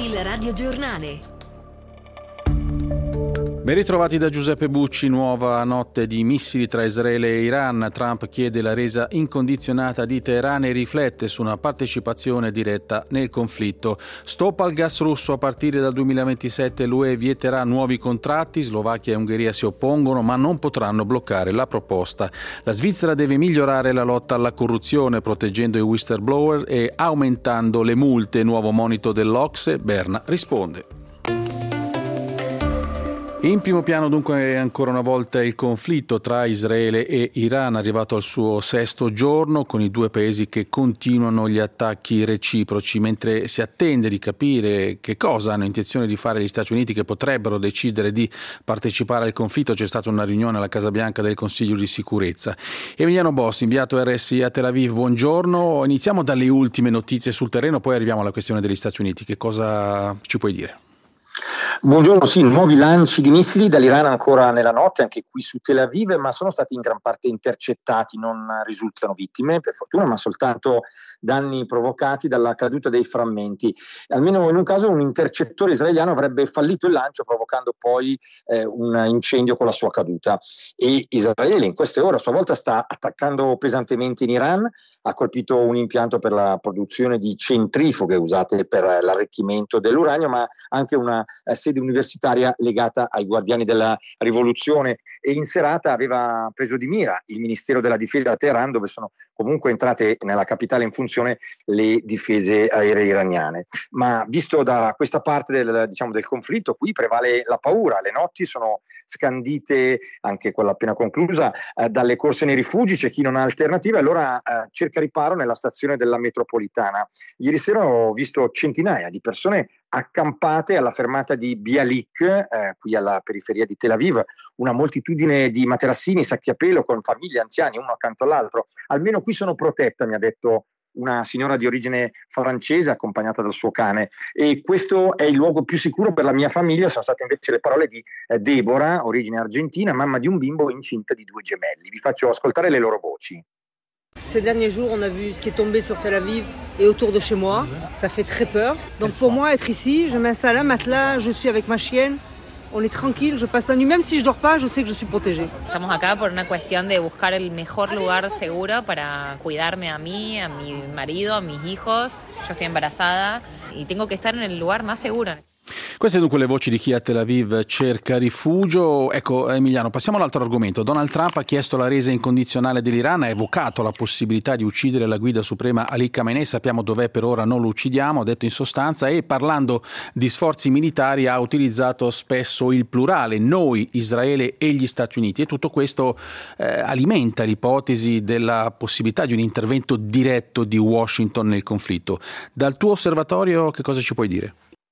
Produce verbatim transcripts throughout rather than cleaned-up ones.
Il radiogiornale. Ben ritrovati da Giuseppe Bucci. Nuova notte di missili tra Israele e Iran. Trump chiede la resa incondizionata di Teheran e riflette su una partecipazione diretta nel conflitto. Stop al gas russo a partire dal duemilaventisette. L'U E vieterà nuovi contratti. Slovacchia e Ungheria si oppongono, ma non potranno bloccare la proposta. La Svizzera deve migliorare la lotta alla corruzione, proteggendo i whistleblower e aumentando le multe. Nuovo monito dell'Ocse. Berna risponde. In primo piano dunque ancora una volta il conflitto tra Israele e Iran, arrivato al suo sesto giorno, con i due paesi che continuano gli attacchi reciproci, mentre si attende di capire che cosa hanno intenzione di fare gli Stati Uniti, che potrebbero decidere di partecipare al conflitto. C'è stata una riunione alla Casa Bianca del Consiglio di Sicurezza. Emiliano Bossi, inviato R S I a Tel Aviv, buongiorno. Iniziamo dalle ultime notizie sul terreno, poi arriviamo alla questione degli Stati Uniti. Che cosa ci puoi dire? Buongiorno, sì, nuovi lanci di missili dall'Iran ancora nella notte, anche qui su Tel Aviv, ma sono stati in gran parte intercettati, non risultano vittime, per fortuna, ma soltanto danni provocati dalla caduta dei frammenti. Almeno in un caso un intercettore israeliano avrebbe fallito il lancio, provocando poi eh, un incendio con la sua caduta. E Israele in queste ore a sua volta sta attaccando pesantemente in Iran, ha colpito un impianto per la produzione di centrifughe usate per l'arricchimento dell'uranio, ma anche una eh, sede universitaria legata ai guardiani della rivoluzione, e in serata aveva preso di mira il Ministero della Difesa a Teheran, dove sono comunque entrate nella capitale in funzione le difese aeree iraniane. Ma visto da questa parte del, diciamo, del conflitto, qui prevale la paura. Le notti sono scandite, anche quella appena conclusa, eh, dalle corse nei rifugi. C'è chi non ha alternative, allora eh, cerca riparo nella stazione della metropolitana. Ieri sera ho visto centinaia di persone accampate alla fermata di Bialik, eh, qui alla periferia di Tel Aviv, una moltitudine di materassini, sacchi a pelo con famiglie, anziani, uno accanto all'altro. Almeno qui sono protetta, mi ha detto una signora di origine francese accompagnata dal suo cane, e questo è il luogo più sicuro per la mia famiglia. Sono state invece le parole di eh, Deborah, origine argentina, mamma di un bimbo incinta di due gemelli. Vi faccio ascoltare le loro voci. Ces derniers jours, on a vu ce qui est tombé sur Tel Aviv et autour de chez moi. Ça fait très peur. Donc pour moi, être ici, je m'installe un matelas, je suis avec ma chienne. On est tranquille, je passe la nuit. Même si je dors pas, je sais que je suis protégée. Estamos acá por una cuestión de buscar el mejor lugar seguro para cuidarme a mí, a mi marido, a mis hijos. Yo estoy embarazada y tengo que estar en el lugar más seguro. Queste dunque le voci di chi a Tel Aviv cerca rifugio. Ecco, Emiliano, passiamo all'altro argomento. Donald Trump ha chiesto la resa incondizionale dell'Iran, ha evocato la possibilità di uccidere la guida suprema Ali Khamenei. Sappiamo dov'è, per ora non lo uccidiamo, ha detto in sostanza, e parlando di sforzi militari ha utilizzato spesso il plurale, noi, Israele e gli Stati Uniti, e tutto questo eh, alimenta l'ipotesi della possibilità di un intervento diretto di Washington nel conflitto. Dal tuo osservatorio che cosa ci puoi dire?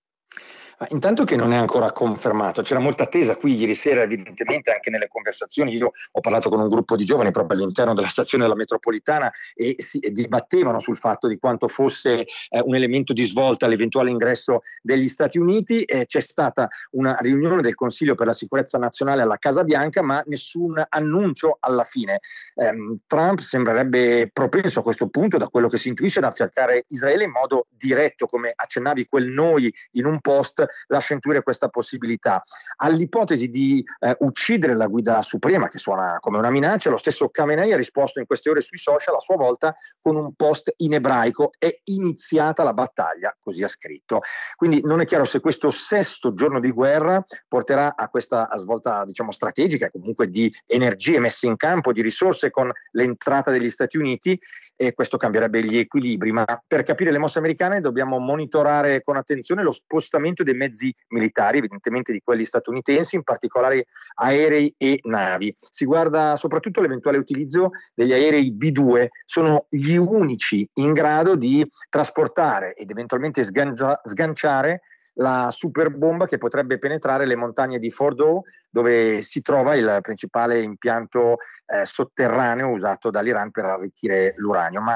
Intanto che non è ancora confermato, c'era molta attesa qui ieri sera, evidentemente anche nelle conversazioni. Io ho parlato con un gruppo di giovani proprio all'interno della stazione della metropolitana e si e dibattevano sul fatto di quanto fosse eh, un elemento di svolta all'eventuale ingresso degli Stati Uniti. Eh, c'è stata una riunione del Consiglio per la sicurezza nazionale alla Casa Bianca, ma nessun annuncio alla fine. Eh, Trump sembrerebbe propenso a questo punto, da quello che si intuisce, ad attaccare Israele in modo diretto, come accennavi quel noi in un post lascia intuire questa possibilità. All'ipotesi di eh, uccidere la guida suprema, che suona come una minaccia, lo stesso Khamenei ha risposto in queste ore sui social, a sua volta con un post in ebraico: è iniziata la battaglia, così ha scritto. Quindi non è chiaro se questo sesto giorno di guerra porterà a questa svolta, diciamo, strategica, comunque di energie messe in campo, di risorse, con l'entrata degli Stati Uniti, e questo cambierebbe gli equilibri. Ma per capire le mosse americane dobbiamo monitorare con attenzione lo spostamento dei mezzi militari, evidentemente di quelli statunitensi, in particolare aerei e navi. Si guarda soprattutto l'eventuale utilizzo degli aerei B due, sono gli unici in grado di trasportare ed eventualmente sgancia- sganciare la superbomba che potrebbe penetrare le montagne di Fordow, dove si trova il principale impianto eh, sotterraneo usato dall'Iran per arricchire l'uranio. Ma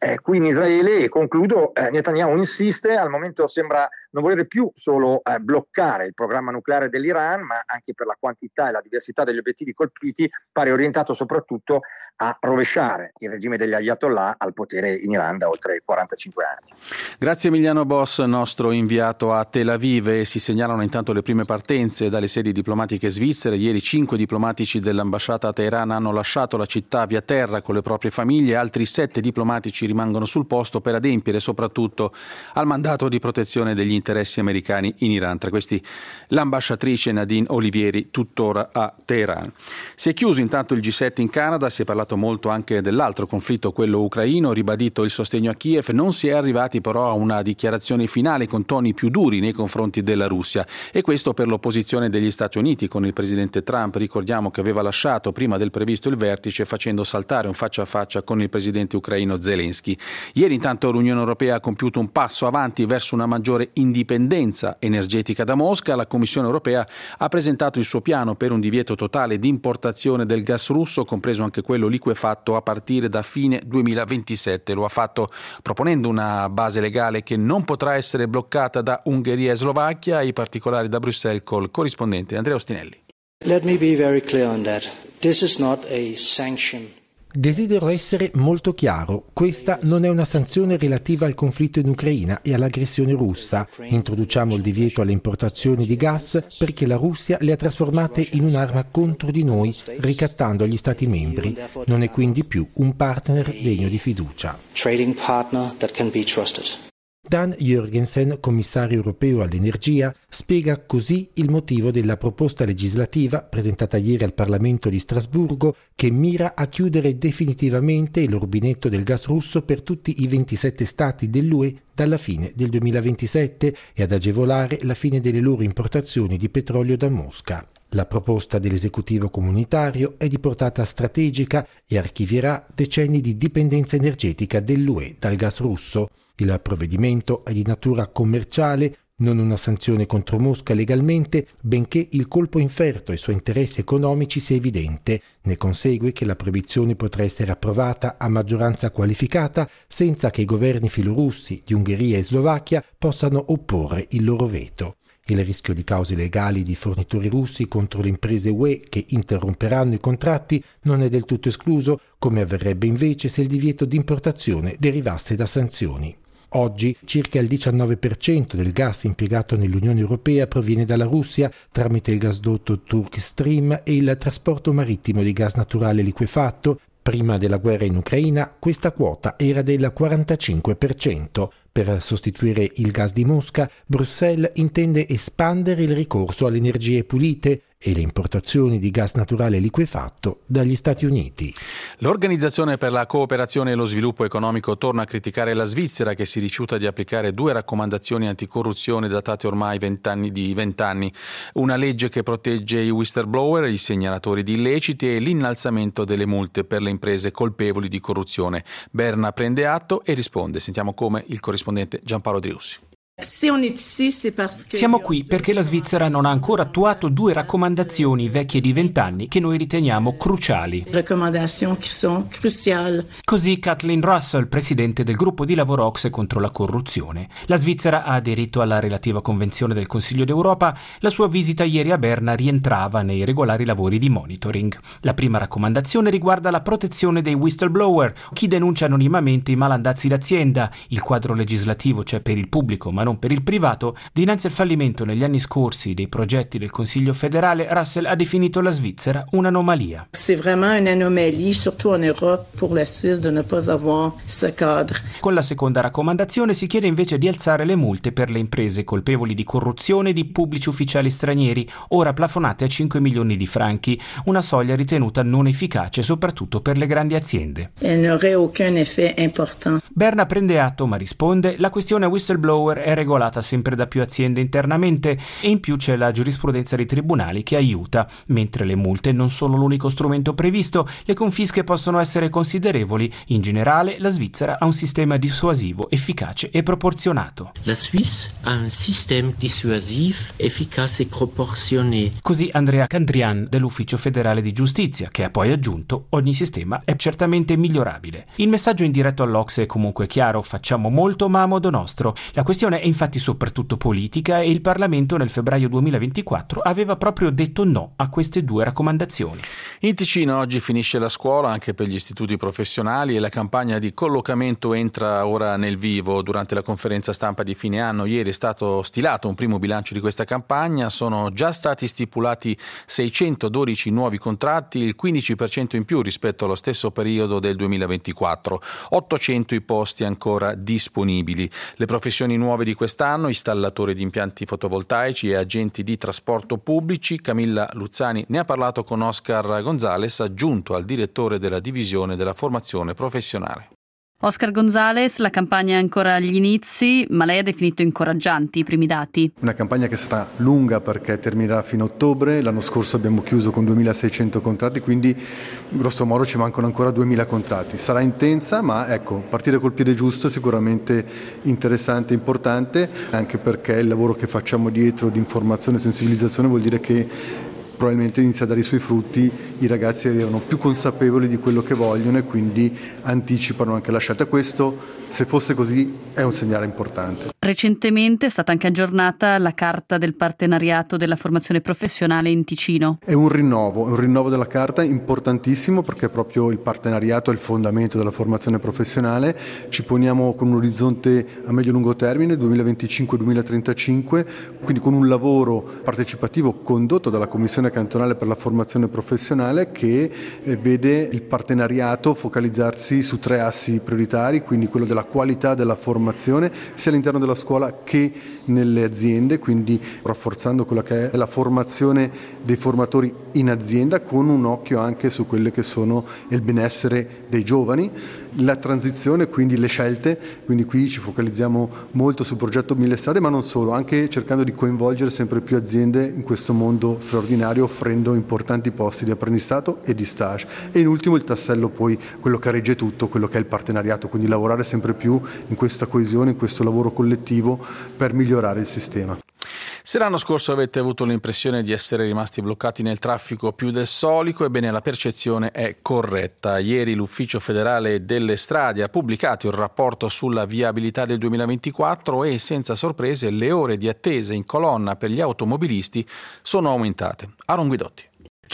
eh, qui in Israele. E concludo, eh, Netanyahu insiste, al momento sembra non volere più solo eh, bloccare il programma nucleare dell'Iran, ma anche per la quantità e la diversità degli obiettivi colpiti pare orientato soprattutto a rovesciare il regime degli Ayatollah al potere in Iran da oltre quarantacinque anni. Grazie Emiliano Boss, nostro inviato a Tel Aviv. E si segnalano intanto le prime partenze dalle sedi diplomatiche svizzere. Ieri cinque diplomatici dell'ambasciata a Teheran hanno lasciato la città via terra con le proprie famiglie, altri sette diplomatici rimangono sul posto per adempiere soprattutto al mandato di protezione degli interessi americani in Iran. Tra questi l'ambasciatrice Nadine Olivieri, tuttora a Teheran. Si è chiuso intanto il G sette in Canada, si è parlato molto anche dell'altro conflitto, quello ucraino, ribadito il sostegno a Kiev, non si è arrivati però a una dichiarazione finale con toni più duri nei confronti della Russia, e questo per l'opposizione degli Stati Uniti con il presidente Trump, ricordiamo che aveva lasciato prima del previsto il vertice facendo saltare un faccia a faccia con il presidente ucraino Zelensky. Ieri intanto l'Unione Europea ha compiuto un passo avanti verso una maggiore indipendenza energetica da Mosca. La Commissione Europea ha presentato il suo piano per un divieto totale di importazione del gas russo, compreso anche quello liquefatto, a partire da fine duemilaventisette. Lo ha fatto proponendo una base legale che non potrà essere bloccata da Ungheria e Slovacchia. I particolari da Bruxelles col corrispondente Andrea Ostinelli. Let me be very clear on that. This is not a sanction. Desidero essere molto chiaro, questa non è una sanzione relativa al conflitto in Ucraina e all'aggressione russa. Introduciamo il divieto alle importazioni di gas perché la Russia le ha trasformate in un'arma contro di noi, ricattando gli Stati membri. Non è quindi più un partner degno di fiducia. Trading partner that can be trusted. Dan Jørgensen, commissario europeo all'energia, spiega così il motivo della proposta legislativa presentata ieri al Parlamento di Strasburgo, che mira a chiudere definitivamente il rubinetto del gas russo per tutti i ventisette stati dell'U E dalla fine del duemilaventisette e ad agevolare la fine delle loro importazioni di petrolio da Mosca. La proposta dell'esecutivo comunitario è di portata strategica e archivierà decenni di dipendenza energetica dell'U E dal gas russo. Il provvedimento è di natura commerciale, non una sanzione contro Mosca legalmente, benché il colpo inferto ai suoi interessi economici sia evidente. Ne consegue che la proibizione potrà essere approvata a maggioranza qualificata senza che i governi filorussi di Ungheria e Slovacchia possano opporre il loro veto. Il rischio di cause legali di fornitori russi contro le imprese U E che interromperanno i contratti non è del tutto escluso, come avverrebbe invece se il divieto di importazione derivasse da sanzioni. Oggi circa il diciannove per cento del gas impiegato nell'Unione Europea proviene dalla Russia tramite il gasdotto Turk Stream e il trasporto marittimo di gas naturale liquefatto. Prima della guerra in Ucraina questa quota era del quarantacinque per cento. Per sostituire il gas di Mosca, Bruxelles intende espandere il ricorso alle energie pulite e le importazioni di gas naturale liquefatto dagli Stati Uniti. L'Organizzazione per la cooperazione e lo sviluppo economico torna a criticare la Svizzera, che si rifiuta di applicare due raccomandazioni anticorruzione datate ormai vent'anni di vent'anni. Una legge che protegge i whistleblower, i segnalatori di illeciti, e l'innalzamento delle multe per le imprese colpevoli di corruzione. Berna prende atto e risponde. Sentiamo come il corrispondente Giampaolo Driussi. Siamo qui perché la Svizzera non ha ancora attuato due raccomandazioni vecchie di vent'anni che noi riteniamo cruciali. Così Kathleen Russell, presidente del gruppo di lavoro O C S E contro la corruzione. La Svizzera ha aderito alla relativa convenzione del Consiglio d'Europa. La sua visita ieri a Berna rientrava nei regolari lavori di monitoring. La prima raccomandazione riguarda la protezione dei whistleblower, chi denuncia anonimamente i malandazzi d'azienda. Il quadro legislativo c'è per il pubblico ma non per il privato. Dinanzi al fallimento negli anni scorsi dei progetti del Consiglio federale, Russell ha definito la Svizzera un'anomalia. C'est vraiment une anomalie, surtout en Europe, pour la Suisse de ne pas avoir ce cadre. Con la seconda raccomandazione si chiede invece di alzare le multe per le imprese colpevoli di corruzione di pubblici ufficiali stranieri, ora plafonate a cinque milioni di franchi, una soglia ritenuta non efficace soprattutto per le grandi aziende. Elle n'aurait aucun effet important. Berna prende atto ma risponde: la questione whistleblower è è regolata sempre da più aziende internamente e in più c'è la giurisprudenza dei tribunali che aiuta. Mentre le multe non sono l'unico strumento previsto, le confische possono essere considerevoli. In generale, la Svizzera ha un sistema dissuasivo efficace e proporzionato. La Suisse ha un sistema dissuasivo efficace e proporzionato. Così Andrea Candrian dell'Ufficio federale di giustizia, che ha poi aggiunto: ogni sistema è certamente migliorabile. Il messaggio indiretto all'Ocse è comunque chiaro: facciamo molto ma a modo nostro. La questione è infatti soprattutto politica e il Parlamento nel febbraio duemilaventiquattro aveva proprio detto no a queste due raccomandazioni. In Ticino oggi finisce la scuola anche per gli istituti professionali e la campagna di collocamento entra ora nel vivo. Durante la conferenza stampa di fine anno ieri è stato stilato un primo bilancio di questa campagna. Sono già stati stipulati seicentododici nuovi contratti, il quindici per cento in più rispetto allo stesso periodo del duemilaventiquattro, ottocento i posti ancora disponibili. Le professioni nuove di quest'anno: installatori di impianti fotovoltaici e agenti di trasporto pubblici. Camilla Luzzani ne ha parlato con Oscar Gonzales, aggiunto al direttore della divisione della formazione professionale. Oscar Gonzales, la campagna è ancora agli inizi, ma lei ha definito incoraggianti i primi dati. Una campagna che sarà lunga perché terminerà fino a ottobre. L'anno scorso abbiamo chiuso con duemilaseicento contratti, quindi grosso modo ci mancano ancora duemila contratti. Sarà intensa, ma ecco, partire col piede giusto è sicuramente interessante e importante, anche perché il lavoro che facciamo dietro di informazione e sensibilizzazione vuol dire che probabilmente inizia a dare i suoi frutti, i ragazzi erano più consapevoli di quello che vogliono e quindi anticipano anche la scelta. Questo, se fosse così, è un segnale importante. Recentemente è stata anche aggiornata la carta del partenariato della formazione professionale in Ticino. È un rinnovo, è un rinnovo della carta importantissimo, perché proprio il partenariato è il fondamento della formazione professionale. Ci poniamo con un orizzonte a medio-lungo termine, duemilaventicinque duemilatrentacinque, quindi con un lavoro partecipativo condotto dalla Commissione cantonale per la formazione professionale che vede il partenariato focalizzarsi su tre assi prioritari, quindi quello della qualità della formazione sia all'interno della scuola che nelle aziende, quindi rafforzando quella che è la formazione dei formatori in azienda con un occhio anche su quelle che sono il benessere dei giovani, la transizione, quindi le scelte, quindi qui ci focalizziamo molto sul progetto Mille Strade, ma non solo, anche cercando di coinvolgere sempre più aziende in questo mondo straordinario, offrendo importanti posti di apprendistato e di stage. E in ultimo il tassello poi, quello che regge tutto, quello che è il partenariato, quindi lavorare sempre più in questa coesione, in questo lavoro collettivo per migliorare il sistema. Se l'anno scorso avete avuto l'impressione di essere rimasti bloccati nel traffico più del solito, ebbene la percezione è corretta. Ieri l'Ufficio federale delle strade ha pubblicato il rapporto sulla viabilità del duemilaventiquattro e, senza sorprese, le ore di attesa in colonna per gli automobilisti sono aumentate. Aaron Guidotti.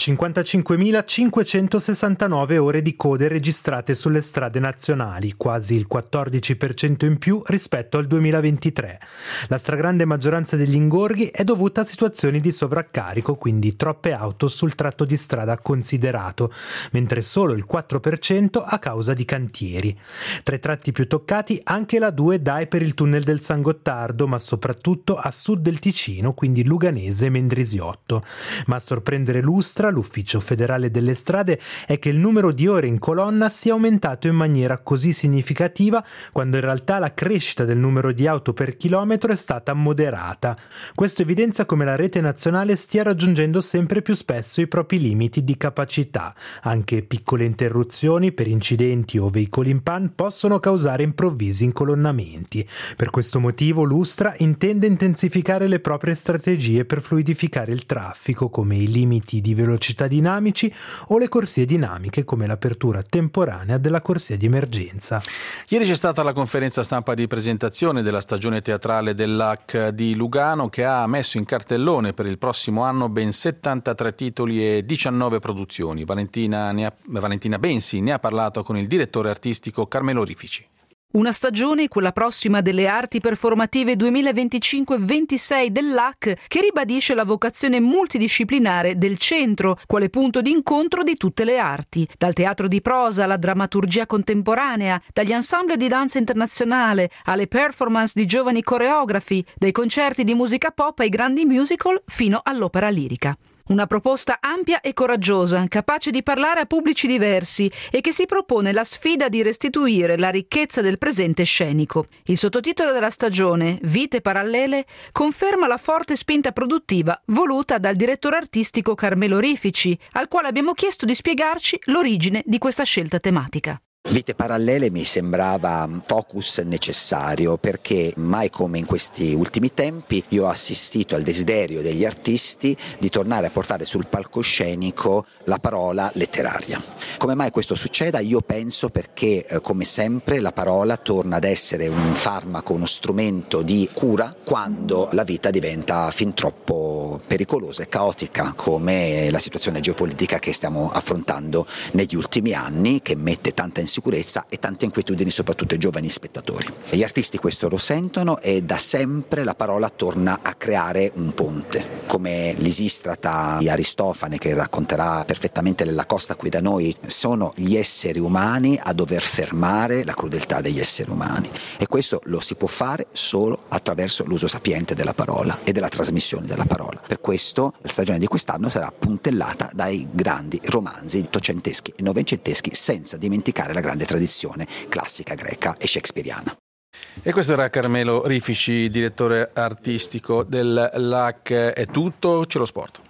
cinquantacinquemilacinquecentosessantanove ore di code registrate sulle strade nazionali, quasi il quattordici per cento in più rispetto al duemilaventitré. La stragrande maggioranza degli ingorghi è dovuta a situazioni di sovraccarico, quindi troppe auto sul tratto di strada considerato, mentre solo il quattro per cento a causa di cantieri. Tra i tratti più toccati anche la due dai per il tunnel del San Gottardo, ma soprattutto a sud del Ticino, quindi Luganese e Mendrisiotto. Ma a sorprendere Lustra, l'Ufficio federale delle strade, è che il numero di ore in colonna sia aumentato in maniera così significativa quando in realtà la crescita del numero di auto per chilometro è stata moderata. Questo evidenzia come la rete nazionale stia raggiungendo sempre più spesso i propri limiti di capacità. Anche piccole interruzioni per incidenti o veicoli in pan possono causare improvvisi incolonnamenti. Per questo motivo Lustra intende intensificare le proprie strategie per fluidificare il traffico, come i limiti di velocità dinamici o le corsie dinamiche, come l'apertura temporanea della corsia di emergenza. Ieri c'è stata la conferenza stampa di presentazione della stagione teatrale dell'A C di Lugano, che ha messo in cartellone per il prossimo anno ben settantatré titoli e diciannove produzioni. Valentina, ne ha, Valentina Bensi ne ha parlato con il direttore artistico Carmelo Rifici. Una stagione, quella prossima, delle arti performative duemilaventicinque ventisei dell'A C, che ribadisce la vocazione multidisciplinare del centro, quale punto di incontro di tutte le arti, dal teatro di prosa alla drammaturgia contemporanea, dagli ensemble di danza internazionale alle performance di giovani coreografi, dai concerti di musica pop ai grandi musical fino all'opera lirica. Una proposta ampia e coraggiosa, capace di parlare a pubblici diversi e che si propone la sfida di restituire la ricchezza del presente scenico. Il sottotitolo della stagione, Vite parallele, conferma la forte spinta produttiva voluta dal direttore artistico Carmelo Rifici, al quale abbiamo chiesto di spiegarci l'origine di questa scelta tematica. Vite parallele mi sembrava un focus necessario perché mai come in questi ultimi tempi io ho assistito al desiderio degli artisti di tornare a portare sul palcoscenico la parola letteraria. Come mai questo succeda? Io penso perché eh, come sempre la parola torna ad essere un farmaco, uno strumento di cura quando la vita diventa fin troppo pericolosa e caotica, come la situazione geopolitica che stiamo affrontando negli ultimi anni, che mette tanta insicurezza e tante inquietudini soprattutto ai giovani spettatori. Gli artisti questo lo sentono e da sempre la parola torna a creare un ponte, come l'Isistrata di Aristofane, che racconterà perfettamente la costa qui da noi. Sono gli esseri umani a dover fermare la crudeltà degli esseri umani, e questo lo si può fare solo attraverso l'uso sapiente della parola e della trasmissione della parola. Per questo la stagione di quest'anno sarà puntellata dai grandi romanzi ottocenteschi e novecenteschi, senza dimenticare la grande tradizione classica greca e shakespeariana. E questo era Carmelo Rifici, direttore artistico del L A C. È tutto, c'è lo sport.